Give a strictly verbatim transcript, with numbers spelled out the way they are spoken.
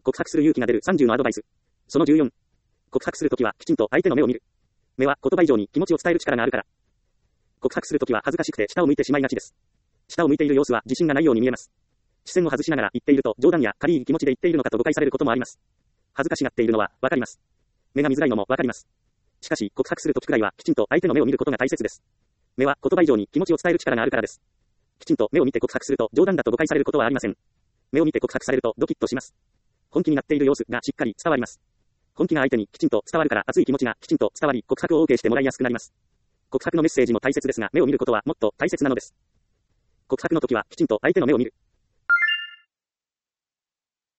告白する勇気が出るさんじゅうのアドバイス。そのじゅうよん。告白するときはきちんと相手の目を見る。目は言葉以上に気持ちを伝える力があるから。告白するときは恥ずかしくて下を向いてしまいがちです。下を向いている様子は自信がないように見えます。視線を外しながら言っていると冗談や軽い気持ちで言っているのかと誤解されることもあります。恥ずかしがっているのはわかります。目が見づらいのもわかります。しかし告白するときくらいはきちんと相手の目を見ることが大切です。目は言葉以上に気持ちを伝える力があるからです。きちんと目を見て告白すると冗談だと誤解されることはありません。目を見て告白されるとドキッとします。本気になっている様子がしっかり伝わります。本気が相手にきちんと伝わるから熱い気持ちがきちんと伝わり告白を OK してもらいやすくなります。告白のメッセージも大切ですが目を見ることはもっと大切なのです。告白の時はきちんと相手の目を見る。